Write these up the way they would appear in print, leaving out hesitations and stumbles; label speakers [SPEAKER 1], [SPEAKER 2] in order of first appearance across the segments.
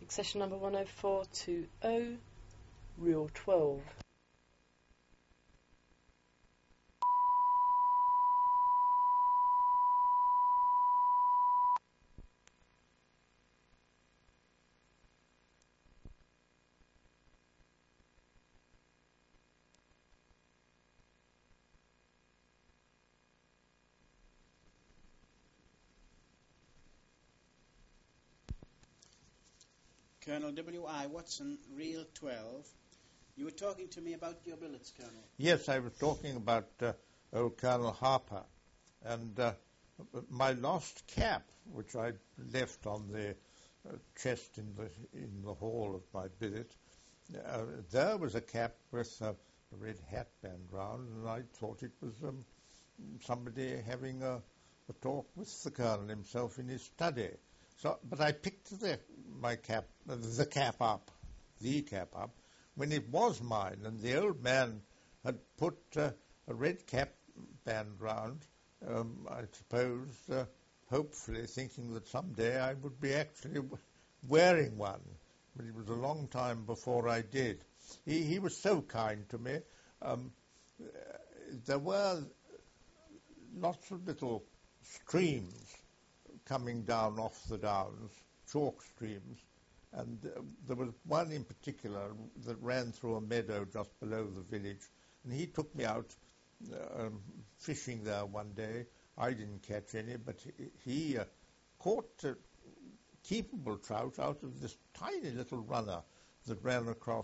[SPEAKER 1] Session number 10420, Reel 12.
[SPEAKER 2] Colonel W.I. Watson, Reel 12. You were talking to me about your billets, Colonel.
[SPEAKER 3] Yes, I was talking about old Colonel Harper. And my lost cap, which I left on the chest in the hall of my billet, there was a cap with a red hat band round, and I thought it was somebody having a talk with the Colonel himself in his study. So, but I picked the cap up, when it was mine, and the old man had put a red cap band round, I suppose, hopefully thinking that someday I would be actually wearing one. But it was a long time before I did. He was so kind to me. There were lots of little streams coming down off the downs, chalk streams, and there was one in particular that ran through a meadow just below the village, and he took me out fishing there one day. I didn't catch any, but he caught keepable trout out of this tiny little runner that ran across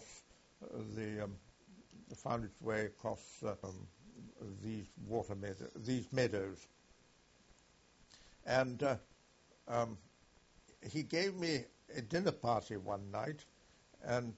[SPEAKER 3] found its way across these meadows. And he gave me a dinner party one night, and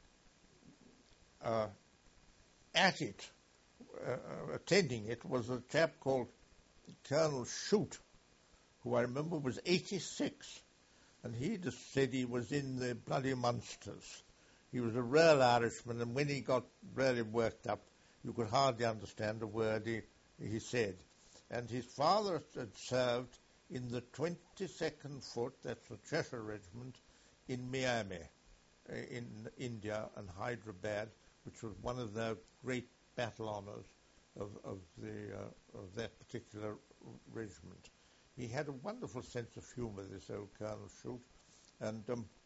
[SPEAKER 3] at it, attending it, was a chap called Colonel Shute, who I remember was 86, and he just said he was in the bloody Munsters. He was a real Irishman, and when he got really worked up, you could hardly understand a word he said. And his father had served in the 22nd Foot, that's the Cheshire Regiment, in Miami, in India, and Hyderabad, which was one of their great battle honours of that particular regiment. He had a wonderful sense of humour, this old Colonel Shute, and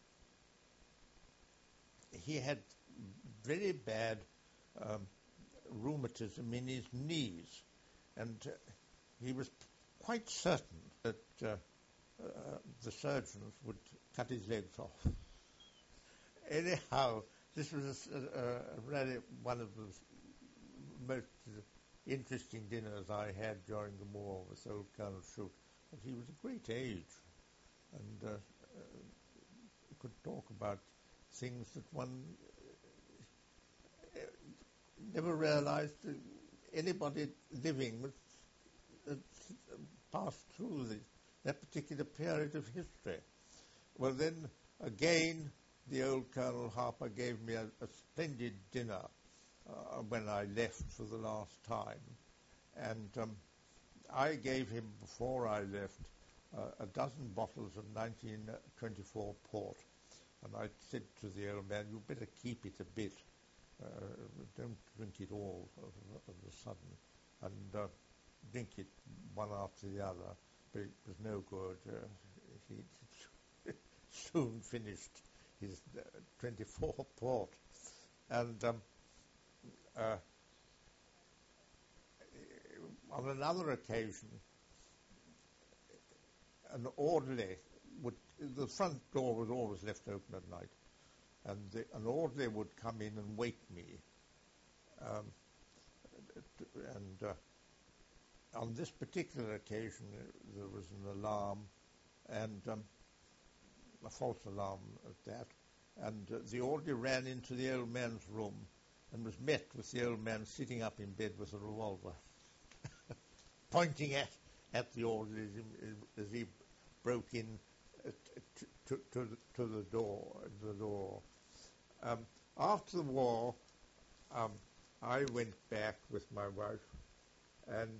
[SPEAKER 3] he had very bad rheumatism in his knees, and he was quite certain that the surgeons would cut his legs off. Anyhow, this was really one of the most interesting dinners I had during the war with old Colonel Shute. But he was a great age, and could talk about things that one never realized anybody living passed through that particular period of history. Well, then again, the old Colonel Harper gave me a splendid dinner when I left for the last time, and I gave him, before I left, a dozen bottles of 1924 port, and I said to the old man, "You better keep it a bit. Don't drink it all of a sudden, and drink it one after the other." But it was no good. He soon finished his 24 port. And on another occasion, an orderly the front door was always left open at night, and an orderly would come in and wake me. On this particular occasion, there was an alarm, and a false alarm at that, and the orderly ran into the old man's room and was met with the old man sitting up in bed with a revolver, pointing at the orderly as he broke in to the door. After the war, I went back with my wife, and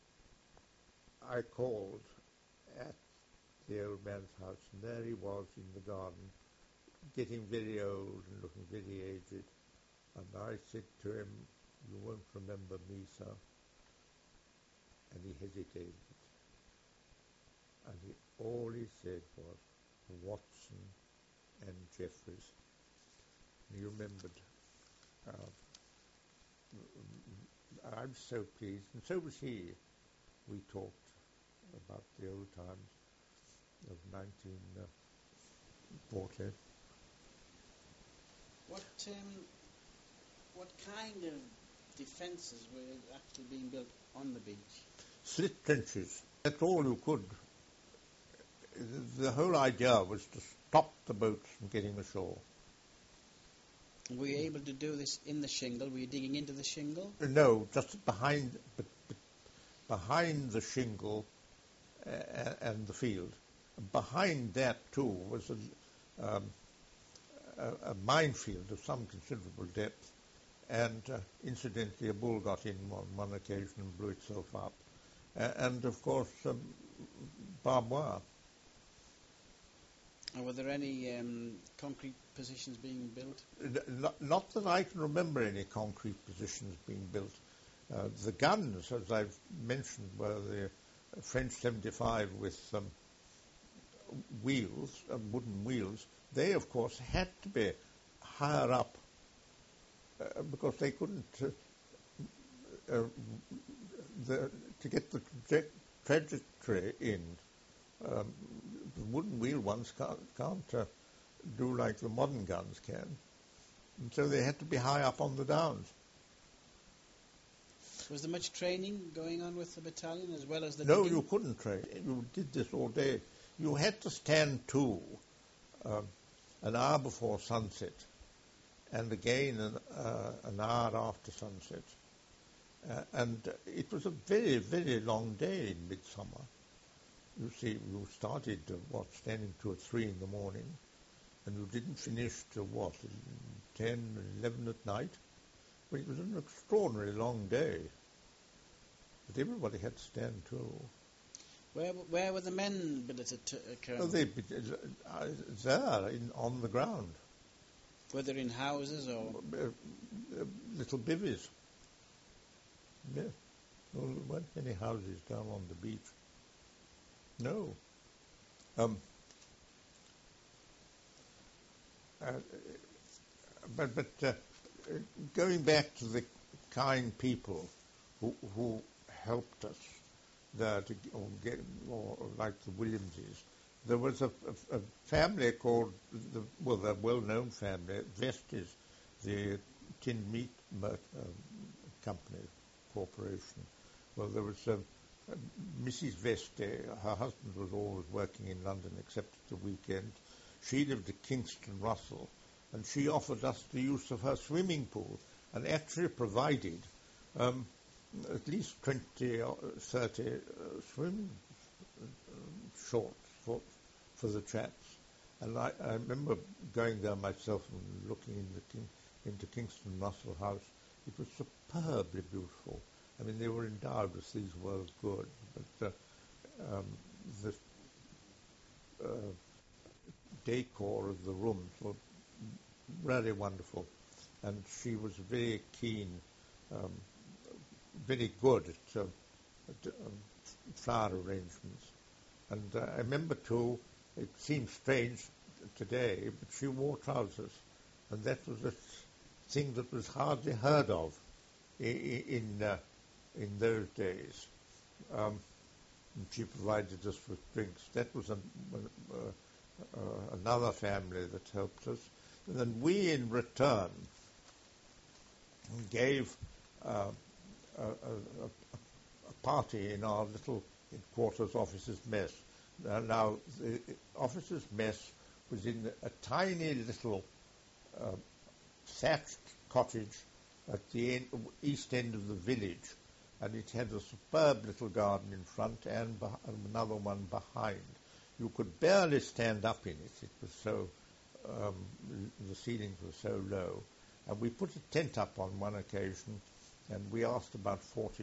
[SPEAKER 3] I called at the old man's house, and there he was in the garden, getting very old and looking very aged. And I said to him, "You won't remember me, sir." And he hesitated. And all he said was, "Watson and Jeffries." And he remembered. Uh, I'm so pleased, and so was he. We talked about the old times of 1940.
[SPEAKER 2] What kind of defences were actually being built on the beach?
[SPEAKER 3] Slit trenches. That's all you could. The whole idea was to stop the boats from getting ashore.
[SPEAKER 2] Were you able to do this in the shingle? Were you digging into the shingle?
[SPEAKER 3] No, just behind the shingle and the field. Behind that too was a minefield of some considerable depth, and incidentally a bull got in on one occasion and blew itself up. And of course barbed wire.
[SPEAKER 2] Or were there any concrete positions being built?
[SPEAKER 3] Not that I can remember any concrete positions being built. The guns, as I've mentioned, were the French 75 with wheels, wooden wheels. They, of course, had to be higher up because they couldn't, to get the trajectory in. The wooden wheel ones can't do like the modern guns can. And so they had to be high up on the downs.
[SPEAKER 2] Was there much training going on with the battalion as well as the
[SPEAKER 3] No,
[SPEAKER 2] digging?
[SPEAKER 3] you couldn't train. You did this all day. You had to stand to an hour before sunset and again an hour after sunset. And it was a very, very long day in midsummer. You see, you started, standing to at 3 in the morning, and you didn't finish till 10, 11 at night? Well, it was an extraordinarily long day. But everybody had to stand to.
[SPEAKER 2] Where were the men billeted, Colonel?
[SPEAKER 3] Oh, they'd be there, on the ground.
[SPEAKER 2] Were they in houses or...?
[SPEAKER 3] Little bivvies. Yeah. Well, there weren't many houses down on the beach. No. But going back to the kind people who helped us there or like the Williamses, there was a family called the well-known family, Vestes, the tinned meat company corporation. Well, there was Mrs. Veste. Her husband was always working in London except at the weekend. She lived at Kingston Russell, and she offered us the use of her swimming pool and actually provided at least 20 or 30 swimming shorts for the chaps. And I remember going there myself and looking into Kingston Russell House. It was superbly beautiful. I mean, they were endowed with these worlds good, but the decor of the rooms were really wonderful. And she was very keen, very good at flower arrangements. And I remember too, it seems strange today, but she wore trousers, and that was a thing that was hardly heard of in those days. And she provided us with drinks. That was another family that helped us. And then we, in return, gave a party in our little quarters officers' mess. Now, the officers' mess was in a tiny little thatched cottage at the east end of the village, and it had a superb little garden in front and another one behind. You could barely stand up in it. It was so, the ceilings were so low. And we put a tent up on one occasion, and we asked about 40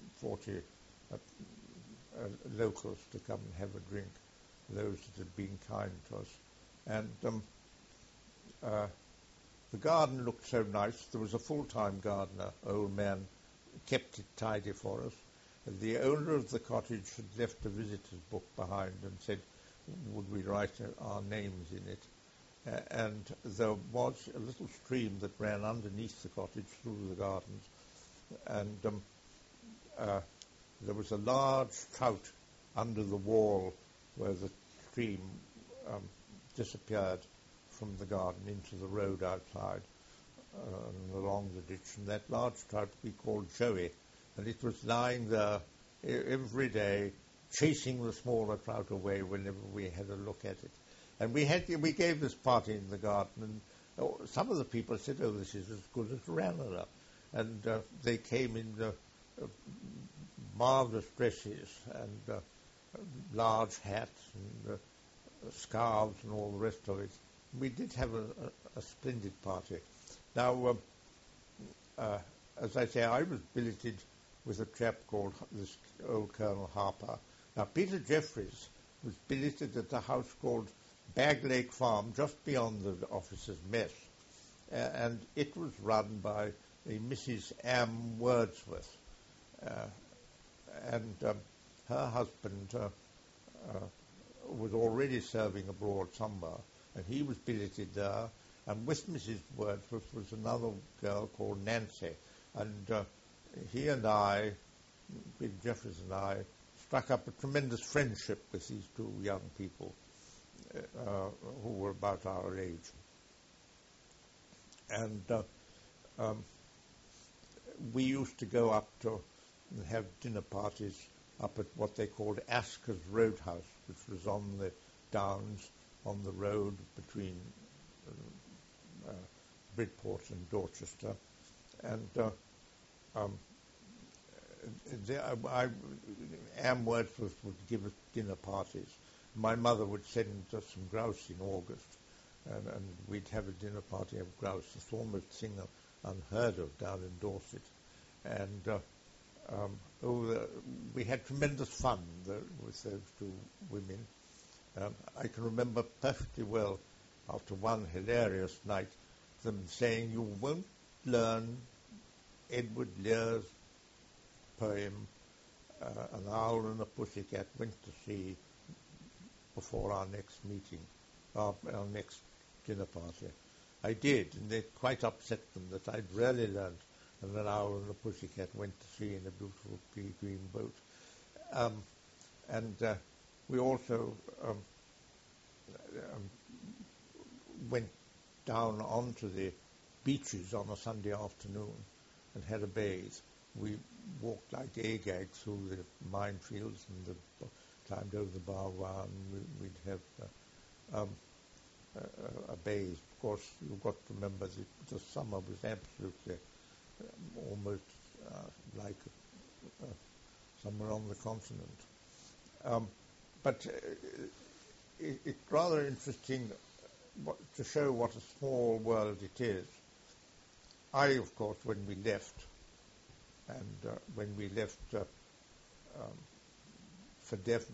[SPEAKER 3] locals to come and have a drink, those that had been kind to us. And the garden looked so nice. There was a full-time gardener, old man, kept it tidy for us. The owner of the cottage had left a visitor's book behind and said, would we write our names in it? And there was a little stream that ran underneath the cottage through the gardens, and there was a large trout under the wall where the stream disappeared from the garden into the road outside and along the ditch, and that large trout we called Joey, and it was lying there every day chasing the smaller trout away whenever we had a look at it. And we gave this party in the garden, and some of the people said, oh, this is as good as Ranelagh. And they came in marvellous dresses and large hats and scarves and all the rest of it. We did have a splendid party. Now, as I say, I was billeted with a chap called this old Colonel Harper. Now, Peter Jeffries was billeted at a house called Bag Lake Farm, just beyond the officers' mess, and it was run by a Mrs. Am Wordsworth, and her husband was already serving abroad somewhere, and he was billeted there, and with Mrs. Wordsworth was another girl called Nancy, and he and I, Peter Jeffries and I, struck up a tremendous friendship with these two young people who were about our age. And we used to go up to have dinner parties up at what they called Asker's Roadhouse, which was on the downs on the road between Bridport and Dorchester. And Am Wordsworth would give us dinner parties. My mother would send us some grouse in August, and we'd have a dinner party of grouse. It's almost a thing unheard of down in Dorset. And we had tremendous fun with those two women. I can remember perfectly well, after one hilarious night, them saying, you won't learn Edward Lear's poem, An Owl and a Pussycat Went to Sea, before our next meeting, our next dinner party. I did, and it quite upset them that I'd really learned and An Owl and a Pussycat Went to Sea in a beautiful pea green boat. And we also went down onto the beaches on a Sunday afternoon and had a bathe. We walked like Agag through the minefields and climbed over the Barwa, and we'd have a bathe. Of course, you've got to remember that the summer was absolutely almost like somewhere on the continent. But it's rather interesting to show what a small world it is. I, of course, when we left, for Devon,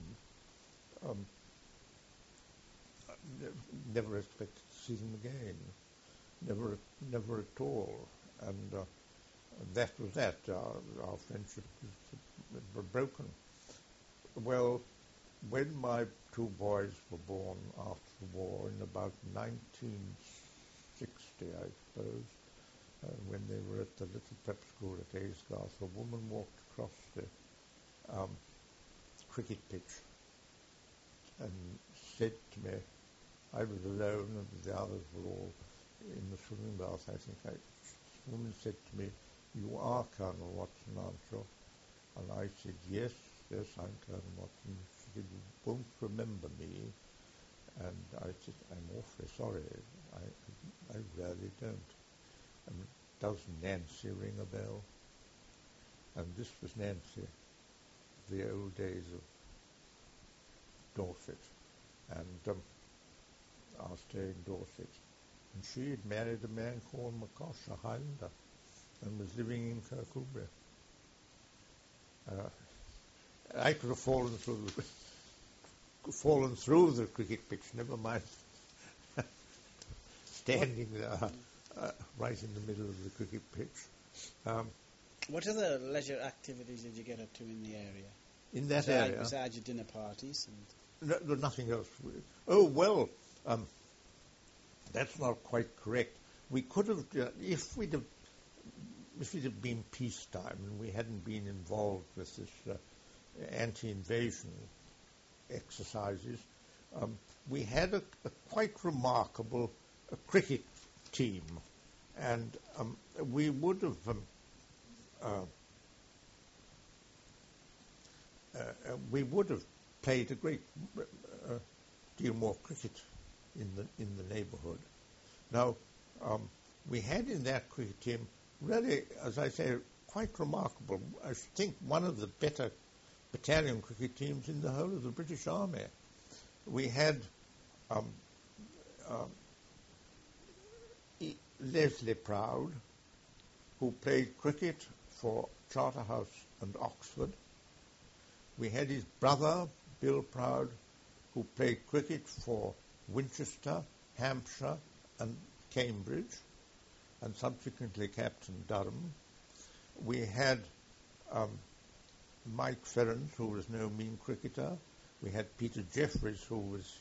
[SPEAKER 3] never expected to see them again, never at all, and that was that. Our friendship was broken. Well, when my two boys were born after the war in about 1960, I suppose, when they were at the little prep school at Aysgarth, a woman walked across the cricket pitch and said to me, I was alone and the others were all in the swimming bath, I think. This woman said to me, you are Colonel Watson, aren't you? And I said, yes, I'm Colonel Watson. She said, you won't remember me. And I said, I'm awfully sorry. I really don't. And does Nancy ring a bell? And this was Nancy, the old days of Dorset, and our stay in Dorset. And she had married a man called McCosh, a Highlander, and was living in Kirkcudbright. I could have fallen through the cricket pitch, never mind standing there right in the middle of the cricket pitch.
[SPEAKER 2] What other leisure activities did you get up to in the area?
[SPEAKER 3] In that area?
[SPEAKER 2] Besides your dinner parties?
[SPEAKER 3] No, nothing else. Oh, well, that's not quite correct. We could have, if it had been peacetime and we hadn't been involved with this anti-invasion exercises, we had a quite remarkable cricket team, and we would have played a great deal more cricket in the neighbourhood. Now, we had in that cricket team really, as I say, quite remarkable. I think one of the better battalion cricket teams in the whole of the British Army. We had Leslie Proud, who played cricket for Charterhouse and Oxford. We had his brother, Bill Proud, who played cricket for Winchester, Hampshire and Cambridge, and subsequently Captain Durham. We had Mike Ferrens, who was no mean cricketer. We had Peter Jeffries, who was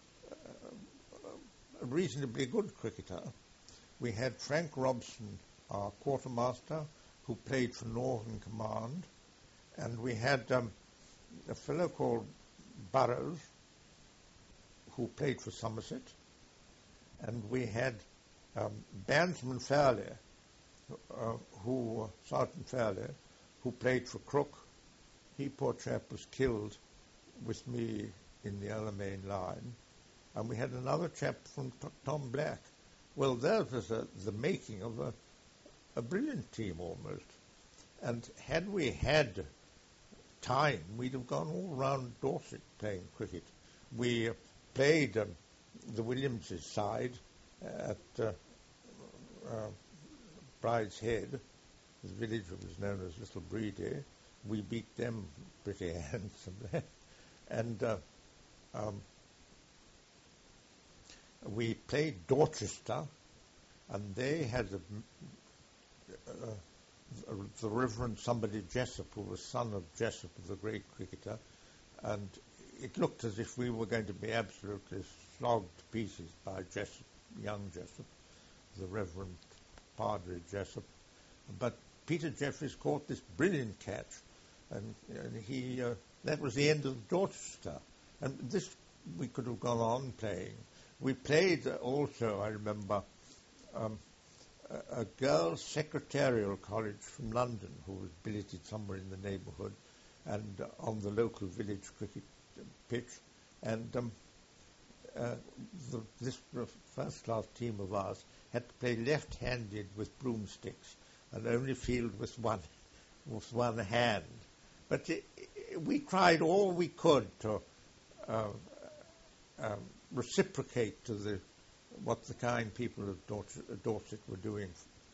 [SPEAKER 3] a reasonably good cricketer. We had Frank Robson, our quartermaster, who played for Northern Command. And we had a fellow called Burrows, who played for Somerset. And we had Bandsman Fairley, Sergeant Fairley, who played for Crook. He, poor chap, was killed with me in the Alamein line. And we had another chap from Tom Black. Well, that was the making of a brilliant team almost. And had we had time, we'd have gone all round Dorset playing cricket. We played the Williamses' side at Bride's Head, the village that was known as Little Breedy. We beat them pretty handsomely. And we played Dorchester, and they had the Reverend somebody Jessup, who was son of Jessup, the great cricketer, and it looked as if we were going to be absolutely slogged to pieces by Jessup, young Jessup, the Reverend Padre Jessup. But Peter Jeffries caught this brilliant catch, and he that was the end of Dorchester. And this we could have gone on playing. We played also, I remember, a girls' secretarial college from London who was billeted somewhere in the neighbourhood and on the local village cricket pitch. And this first-class team of ours had to play left-handed with broomsticks and only field with one hand. But we tried all we could to reciprocate to what the kind people of Dorset were doing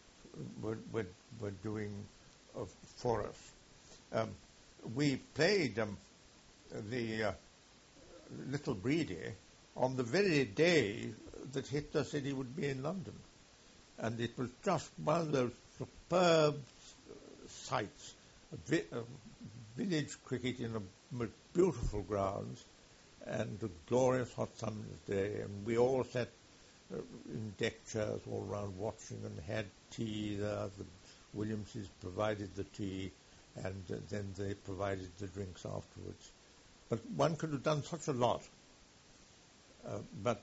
[SPEAKER 3] for us. We played the Little Breedy on the very day that Hitler said he would be in London, and it was just one of those superb sights. Village cricket in a beautiful grounds, and a glorious hot summer's day, and we all sat in deck chairs all around watching and had tea there. The Williamses provided the tea, and then they provided the drinks afterwards. But one could have done such a lot. But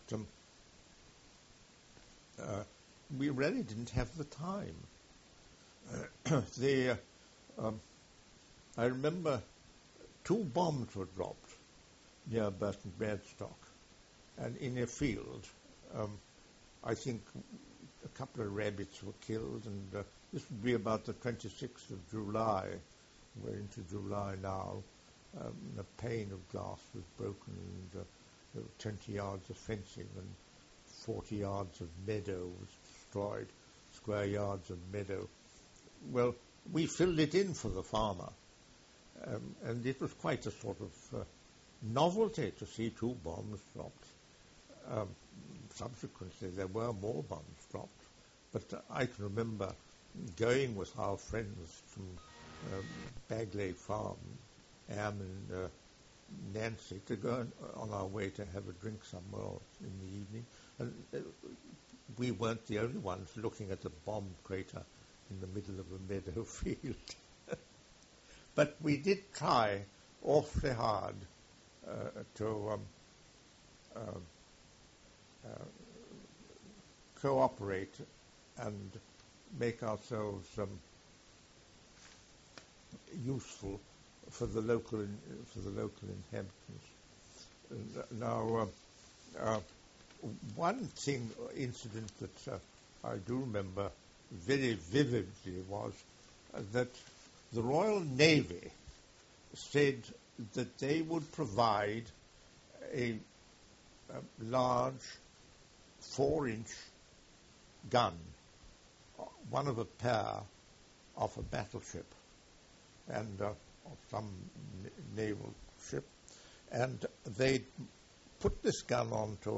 [SPEAKER 3] we really didn't have the time. I remember 2 bombs were dropped near Burton Bradstock, and in a field, I think a couple of rabbits were killed, and this would be about the 26th of July. We're into July now. A pane of glass was broken, and there were 20 yards of fencing, and 40 yards of meadow was destroyed, square yards of meadow. Well, we filled it in for the farmer, and it was quite a sort of novelty to see 2 bombs dropped. subsequently there were more bombs dropped. But I can remember going with our friends from Bagley Farm, Am and Nancy, to go on our way to have a drink somewhere in the evening. And we weren't the only ones looking at the bomb crater in the middle of a meadow field. But we did try awfully hard to cooperate and make ourselves useful for the local inhabitants. Now, one incident that I do remember very vividly was that the Royal Navy said that they would provide a large 4-inch gun, one of a pair of a battleship and of some naval ship, and they put this gun onto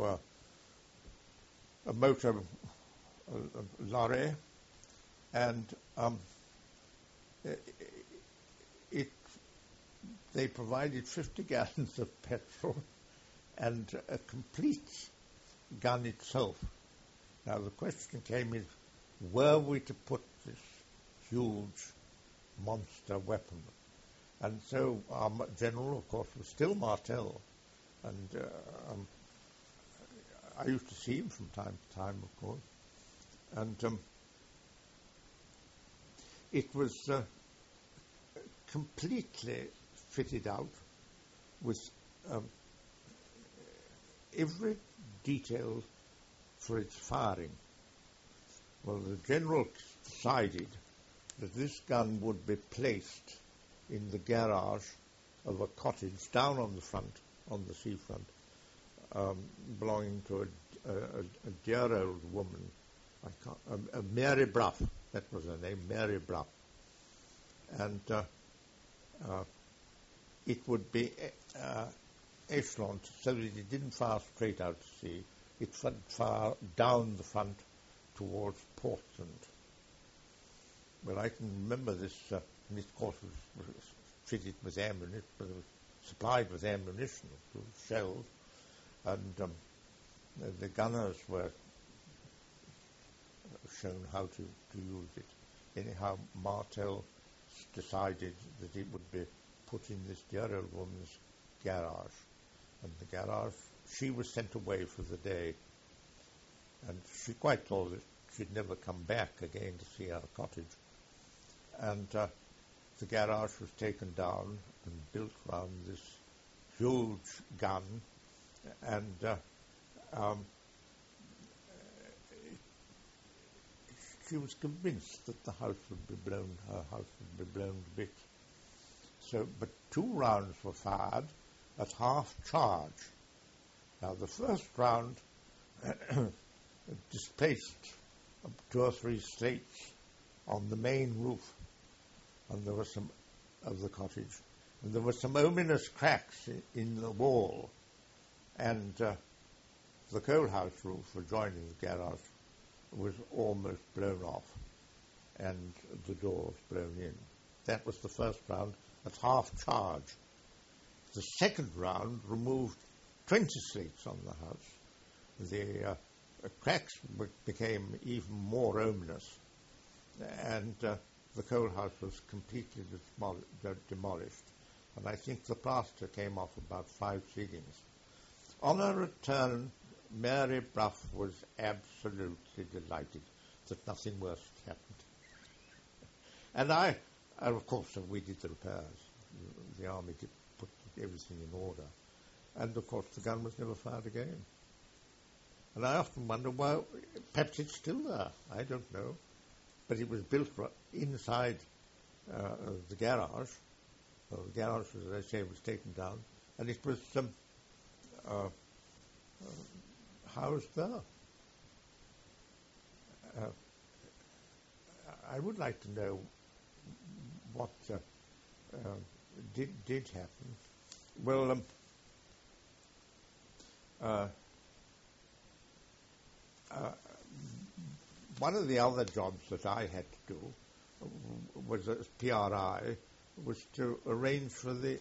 [SPEAKER 3] a motor lorry, and they provided 50 gallons of petrol and a complete gun itself. Now the question came is, were we to put this huge monster weapon? And so our general, of course, was still Martel, and I used to see him from time to time, of course, and it was completely fitted out with every detail for its firing. Well, the general decided that this gun would be placed in the garage of a cottage down on the front, on the seafront, belonging to a dear old woman, Mary Brough, that was her name, Mary Brough. And it would be echeloned so that it didn't fire straight out to sea. It would fire down the front towards Portsmouth. Well, I can remember this, and of course was fitted with ammunition, supplied with ammunition, shells, and the gunners were shown how to use it. Anyhow, Martel decided that it would be put in this dear old woman's garage, and the garage, she was sent away for the day, and she quite thought that she'd never come back again to see our cottage. And the garage was taken down and built around this huge gun, and she was convinced that the house would be blown, her house would be blown to bits. So, but 2 rounds were fired at half charge. Now, the first round displaced 2 or 3 slates on the main roof, and there were some of the cottage, and there were some ominous cracks in the wall, and the coal house roof adjoining the garage was almost blown off, and the doors blown in. That was the first round at half charge. The second round removed 20 slates on the house. The cracks became even more ominous, and the coal house was completely demolished, and I think the plaster came off about 5 ceilings. On her return, Mary Brough was absolutely delighted that nothing worse had happened. And of course, we did the repairs. The army did put everything in order. And of course, the gun was never fired again. And I often wonder, well, perhaps it's still there. I don't know. But it was built inside the garage. The garage, as I say, was taken down. And it was housed there. I would like to know what did happen. Well, one of the other jobs that I had to do was as PRI, was to arrange for the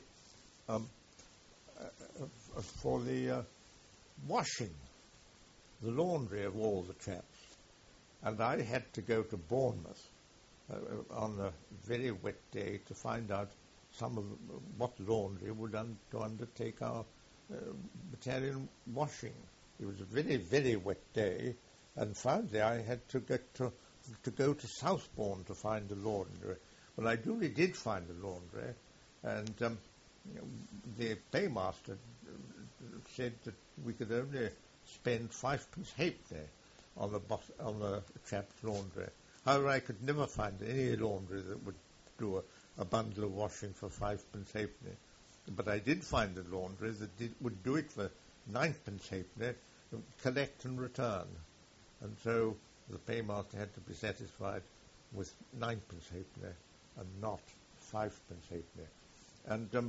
[SPEAKER 3] washing, the laundry of all the chaps. And I had to go to Bournemouth on a very wet day to find out what laundry would to undertake our battalion washing. It was a very, very wet day, and finally I had to go to Southbourne to find a laundry. Well, I duly did find a laundry, and the paymaster said that we could only spend 5p halfpenny on the chap's laundry. However, I could never find any laundry that would do a bundle of washing for 5p halfpenny. But I did find a laundry that would do it for 9p halfpenny, collect and return. And so the paymaster had to be satisfied with 9p halfpenny and not 5p halfpenny. And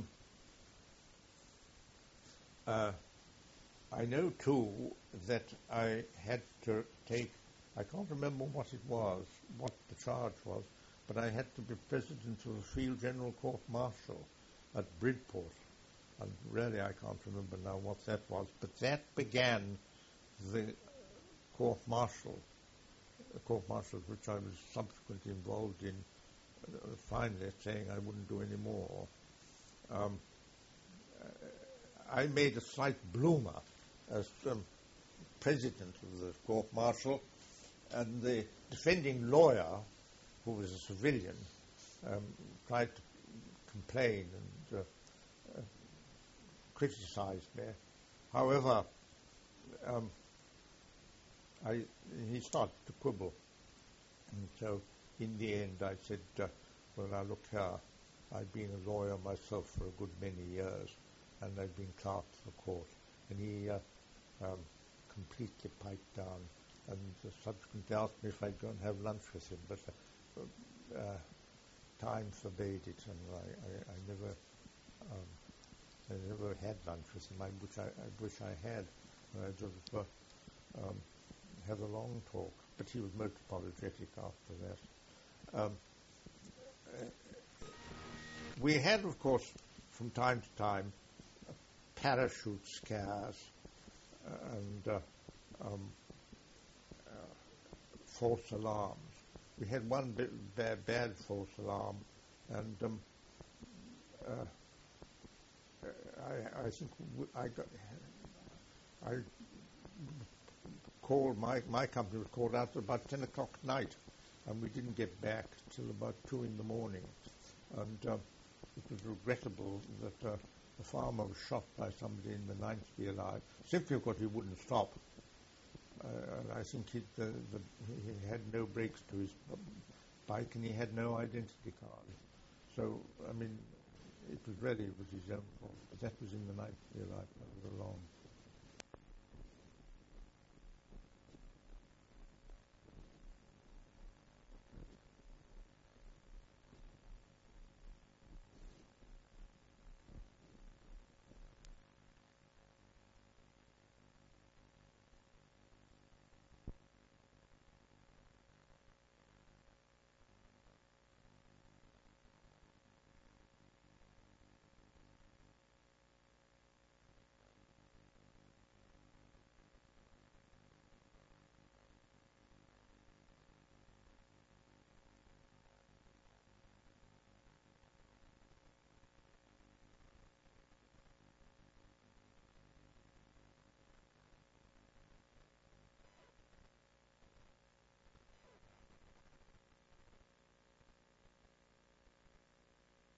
[SPEAKER 3] I know, too, that I had to take, I can't remember what it was, what the charge was, but I had to be president of the Field General Court Martial at Bridport. And really I can't remember now what that was, but that began the court-martials, which I was subsequently involved in, finally saying I wouldn't do any more. I made a slight bloomer as president of the court-martial, and the defending lawyer, who was a civilian, tried to complain and criticize me. However, he started to quibble, and so in the end I said, well, now look here, I've been a lawyer myself for a good many years, and I've been clerk to the court. And he completely piped down, and subsequently asked me if I'd go and have lunch with him, but time forbade it, and I never had lunch with him. I wish I had. I'd sort of have a long talk, but he was most apologetic after that. We had, of course, from time to time, parachute scares and false alarms. We had one bad false alarm, and I think I called, my company was called out at about 10 o'clock at night, and we didn't get back till about 2 in the morning. And it was regrettable that the farmer was shot by somebody in the 9th BLI, simply because he wouldn't stop. And I think he had no brakes to his bike, and he had no identity card. So, I mean, it was his own fault. But that was in the 9th BLI, that was a long